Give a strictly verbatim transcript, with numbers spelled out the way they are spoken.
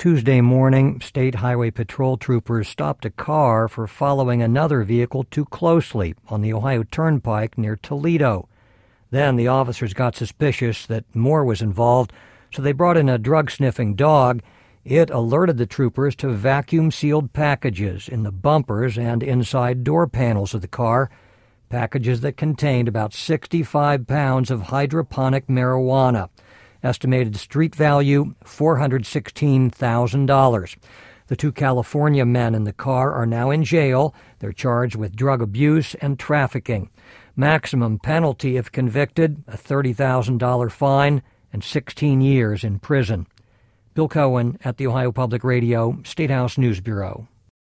Tuesday morning, State Highway Patrol troopers stopped a car for following another vehicle too closely on the Ohio Turnpike near Toledo. Then the officers got suspicious that more was involved, so they brought in a drug-sniffing dog. It alerted the troopers to vacuum-sealed packages in the bumpers and inside door panels of the car, packages that contained about sixty-five pounds of hydroponic marijuana. Estimated street value, four hundred sixteen thousand dollars. The two California men in the car are now in jail. They're charged with drug abuse and trafficking. Maximum penalty if convicted, a thirty thousand dollars fine and sixteen years in prison. Bill Cohen at the Ohio Public Radio State House News Bureau.